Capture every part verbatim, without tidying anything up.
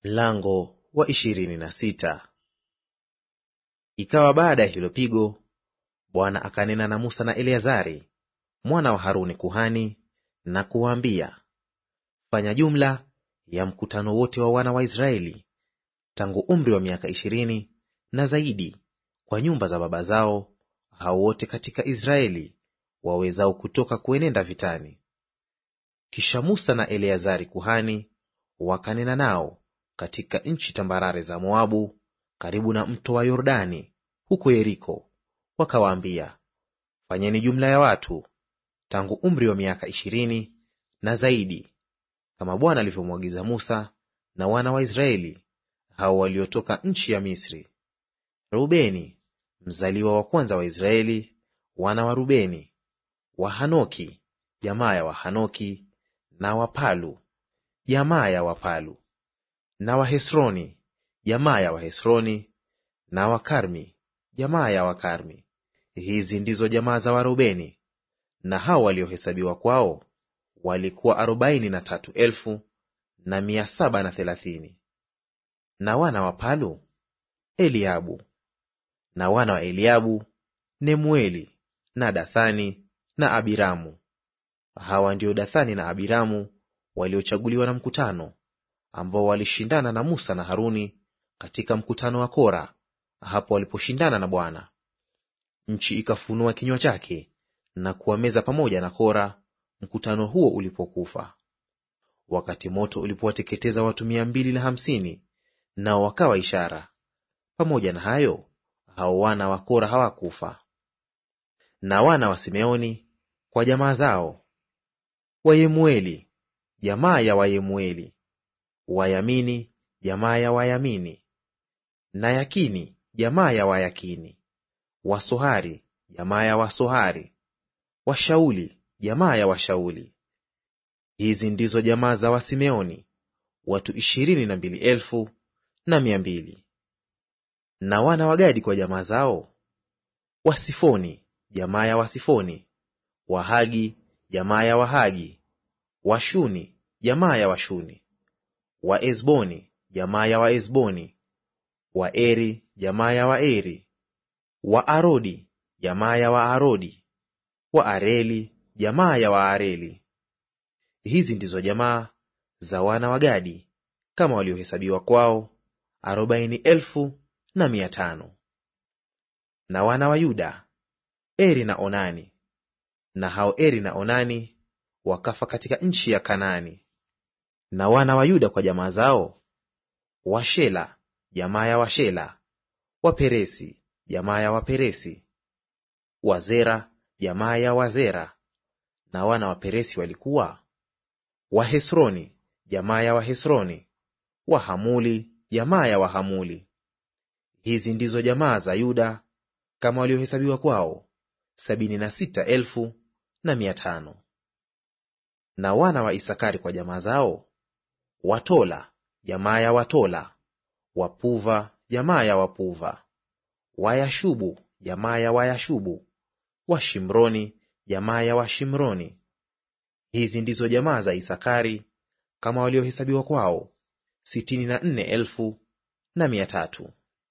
Mlango wa ishirini na sita. Ikawa baada ya hilo pigo, Bwana akanena na Musa na Eleazari mwana wa Haruni kuhani, na kuwaambia, fanya jumla ya mkutano wote wa wana wa Israeli tangu umri wa miaka ishirini na zaidi, kwa nyumba za baba zao, hao wote katika Israeli wawezao kutoka kuenenda vitani. Kisha Musa na Eleazari kuhani wakanena nao katika nchi tambarare za Moabu, karibu na mto wa Yordani, huko Yeriko, wakawaambia, fanyeni jumla ya watu tangu umri wa miaka ishirini na zaidi, kama Bwana alivyomwagiza Musa na wana wa Israeli, hao waliotoka nchi ya Misri. Reubeni mzaliwa wa kwanza wa Israeli, wana wa Rubeni, wa Hanoki jamaa ya Wahanoki, na Wapalu jamaa ya Wapalu, na Wahesroni jamaa ya Wahesroni, na Wakarmi jamaa ya Wakarmi. Hizi ndizo jamaa za Warubeni, na hao waliohesabiwa kwao walikuwa arobaini na tatu elfu na mia saba na thelathini. Na wana wa Palu, Eliabu; na wana wa Eliabu, Nemueli na Dathani na Abiramu. Hawa ndio Dathani na Abiramu waliochaguliwa na mkutano, ambao walishindana na Musa na Haruni katika mkutano wa Kora, hapo waliposhindana na Bwana. Nchi ikafunua kinywa chake na kuwameza pamoja na Kora mkutano huo ulipokufa. Wakati moto ulipowateketeza watu mia mbili na hamsini, nao wakawa ishara. Pamoja na hayo, hao wana wa Kora hawakufa. Na wana wa Simeoni kwa jamaa zao, Wayemueli jamaa ya Wayemueli, Wayamini jamaa ya Wayamini, na Yakini jamaa ya Wayakini, Wasohari jamaa ya Wasohari, Washauli jamaa ya Washauli. Hizi ndizo jamaa za Wasimeoni, watu ishirini na mbili elfu na mia mbili. Na wana wa Gadi kwa jamaa zao, Wasifoni jamaa ya Wasifoni, Wahagi jamaa ya Wahagi, Washuni jamaa ya Washuni, Waezboni jamaa ya Waezboni, Waeri jamaa ya Waeri, Waarodi jamaa ya Waarodi, Waareli jamaa ya Waareli. Hizi ndizo jamaa za wana wa Gadi kama waliohesabiwa kwao, arobaini elfu na mia tano. Na wana wa Yuda, Eri na Onani; na hao Eri na Onani wakafa katika nchi ya Kanaani. Na wana wa Yuda kwa jamaa zao, Washela jamaa ya Washela, Waperesi jamaa ya Waperesi, Wazera jamaa ya Wazera. Na wana wa Peresi walikuwa Wahesroni jamaa ya Wahesroni, Wahamuli jamaa ya Wahamuli. Hizi ndizo jamaa za Yuda kama waliohesabiwa kwao, sabini na sita elfu na mia tano. Na wana wa Isakari kwa jamaa zao, Watola jamaa ya Watola, Wapuva jamaa ya Wapuva, Wayashubu jamaa ya Wayashubu, Washimroni jamaa ya Washimroni. Hizi ndizo jamaa za Isakari kama waliohesabiwa kwao, sitini na nne elfu na mia tatu.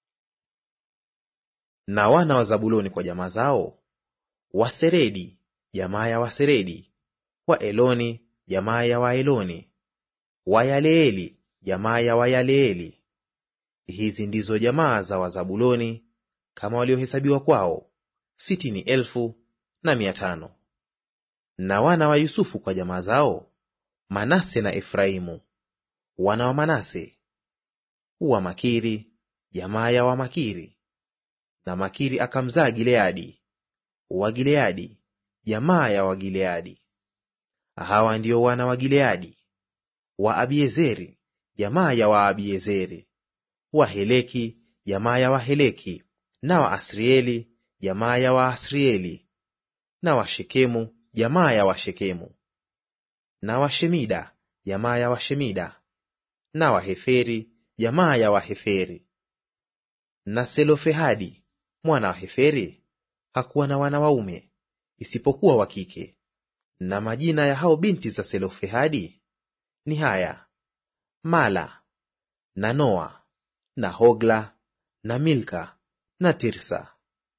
Na wana wa Zabuloni kwa jamaa zao, Waseredi jamaa ya Waseredi, Waeloni jamaa ya Waeloni, Wayaleeli jamaa ya Wayaleeli. Hizi ndizo jamaa za Wazabuloni kama waliohesabiwa kwao, sitini elfu na mia tano. Na wana wa Yusufu kwa jamaa zao, Manase na Efraimu. Wana wa Manase, wa Makiri jamaa ya Wamakiri, na Makiri akamzaa Gileadi. Wa Gileadi jamaa ya Wagileadi. Hawa ndio wana wa Gileadi: wa Abiezeri jamaa ya Waabiezeri, wa Heleki jamaa ya Waheleki, na wa Asrieli jamaa ya Waasrieli, na wa Shekemu jamaa ya Washekemu, na wa Shemida jamaa ya Washemida, na wa Heferi jamaa ya Waheferi. Na Selofehadi mwana wa Heferi hakuwa na wana waume isipokuwa wa kike. Na majina ya hao binti za Selofehadi ni haya: Mala na Noa na Hogla na Milka na Tirsa.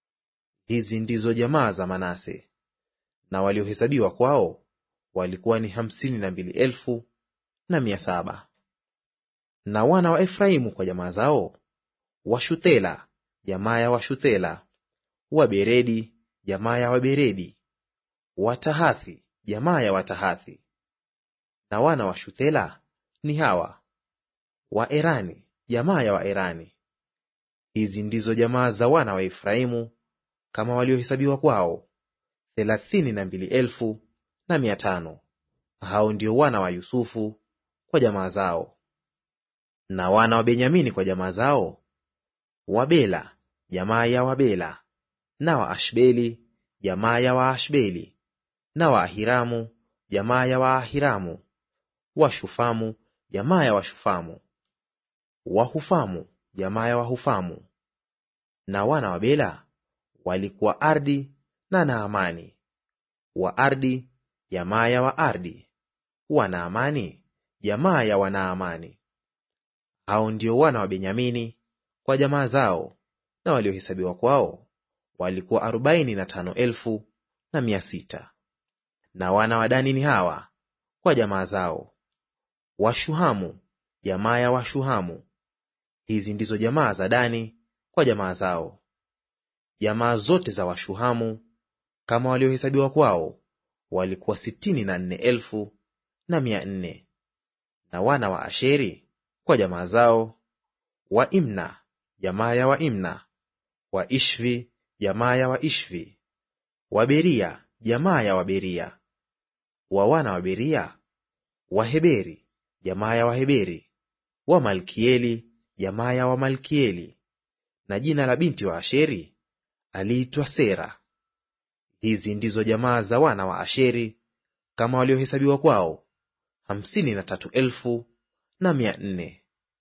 Hizi ndizo jamaa za Manase, na waliohesabiwa kwao walikuwa ni hamsini na mbili elfu na mia saba. Na wana wa Efraimu kwa jamaa zao, Washuthela jamaa ya Washuthela, Waberedi jamaa ya Waberedi, Watahathi jamaa ya Watahathi. Na wana wa Shuthela ni hawa: Waerani jamaa ya Waerani. Hizi ndizo jamaa za wana wa Efraimu kama waliohesabiwa kwao, thelathini na mbili elfu na mia tano. Hao ndio wana wa Yusufu kwa jamaa zao. Na wana wa Benyamini kwa jamaa zao, Wabela jamaa ya Wabela, na Waashbeli jamaa ya Waashbeli, na Waahiramu jamaa ya Waahiramu, Washufamu jamaa ya Washufamu, Wahufamu jamaa ya Wahufamu. Na wana wa Bela walikuwa Ardi na Naamani. Waardi jamaa ya Waardi, Wanaamani jamaa ya Wanaamani. Hao ndio wana wa Benyamini kwa jamaa zao, na waliohesabiwa kwao walikuwa arobaini na tano elfu na mia sita. Na wana wa Dani ni hawa kwa jamaa zao: Washuhamu jamaa ya Washuhamu. Hizi ndizo jamaa za Dani kwa jamaa zao. Jamaa zote za Washuhamu kama waliohesabiwa kwao walikuwa sitini na nne elfu na mia nne. Na wana wa Asheri kwa jamaa zao, Waimna jamaa ya Waimna, Waishvi jamaa ya Waishvi, Waberia jamaa ya Waberia. Wa wana wa Beria, Waheberi jamaa ya Waheberi, Wamalkieli jamaa ya Wamalkieli. Na jina la binti wa Asheri aliitwa Sera. Hizi ndizo jamaa za wana wa Asheri kama waliohesabiwa kwao, hamsini na tatu elfu na mia nne.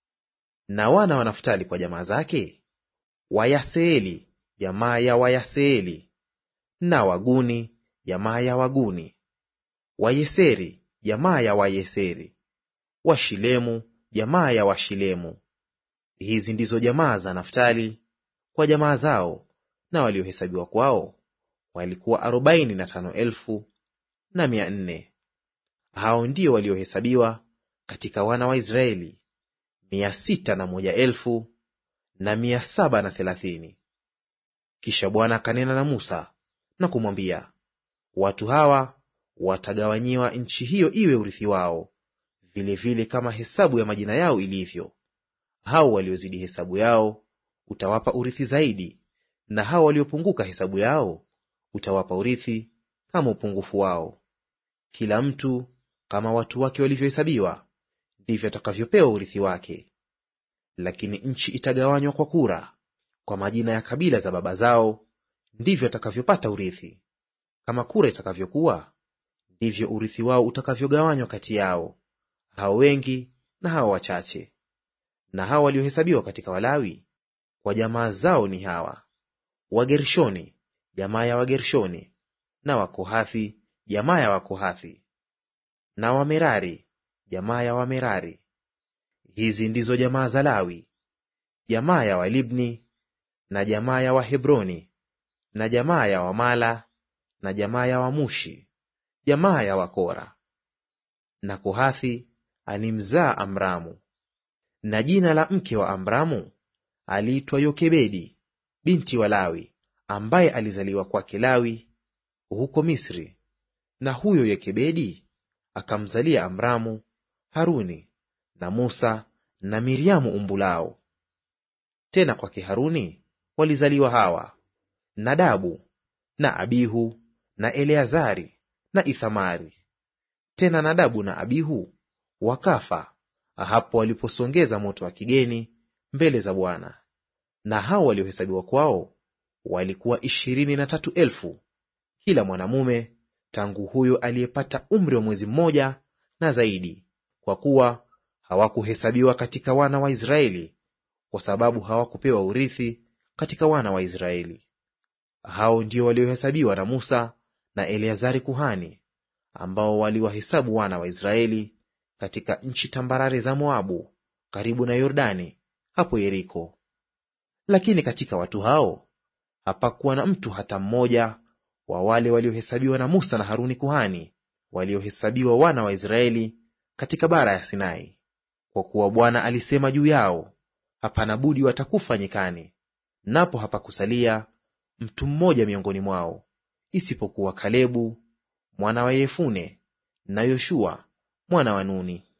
Na wana wa Naftali kwa jamaa zake, Wayaseeli jamaa ya Wayaseeli, na Waguni jamaa ya Waguni, Wayeseri jamaa ya Wayeseri, Washilemu jamaa ya Washilemu. Hizi ndizo jamaa za Naftali kwa jamaa zao, na waliohesabiwa kwao walikuwa arobaini na tano elfu na mia nne. Hao ndio waliohesabiwa katika wana wa Israeli, mia sita na moja elfu na mia saba na thelathini. Kisha Bwana akanena na Musa na kumwambia, watu hawa watagawanyiwa nchi hiyo iwe urithi wao, vile vile kama hesabu ya majina yao ilivyo. Hao waliozidi hesabu yao utawapa urithi zaidi, na hao waliopunguka hesabu yao utawapa urithi kama upungufu wao. Kila mtu kama watu wake walivyohesabiwa, ndivyo atakavyopewa urithi wake. Lakini nchi itagawanywa kwa kura, kwa majina ya kabila za baba zao, ndivyo atakavyopata urithi. Kama kura itakavyokuwa, ndivyo urithi wao utakavyogawanywa kati yao, hao wengi na hao wachache. Na hao waliohesabiwa katika Walawi kwa jamaa zao ni hawa: Wagershoni jamaa ya Wagershoni, na Wakohathi jamaa ya Wakohathi, na Wamerari jamaa ya Wamerari. Hizi ndizo jamaa za Lawi: jamaa ya Walibni, na jamaa ya Wahebroni, na jamaa ya Wamala, na jamaa ya Wamushi, jamaa ya Wakora. Na Kohathi alimzaa Amramu. Na jina la mke wa Amramu aliitwa Yokebedi binti wa Lawi, ambaye alizaliwa kwake Lawi huko Misri. Na huyo Yokebedi akamzalia Amramu Haruni na Musa na Miriamu umbu lao. Tena kwake Haruni walizaliwa hawa: Nadabu na Abihu na Eleazari na Ithamari. Tena Nadabu na Abihu wakafa hapo waliposongeza moto wa kigeni mbele za Bwana. Na hao waliohesabiwa kwao walikuwa ishirini na tatu elfu, kila mwanamume tangu huyo aliyepata umri wa mwezi mmoja na zaidi, kwa kuwa hawakuhesabiwa katika wana wa Israeli, kwa sababu hawakupewa urithi katika wana wa Israeli. Hao ndio waliohesabiwa na Musa na Eleazari kuhani, ambao waliwahesabu wana wa Israeli katika nchi tambarare za Moabu, karibu na Yordani, hapo Yeriko. Lakini katika watu hao hapakuwa na mtu hata mmoja wa wale waliohesabiwa na Musa na Haruni kuhani, waliohesabiwa wana wa Israeli katika bara ya Sinai, kwa kuwa Bwana alisema juu yao, hapana budi watakufa nyikani. Napo hapakusalia mtu mmoja miongoni mwao, isipokuwa Kalebu mwana wa Yefune na Yoshua mwana wa Nuni.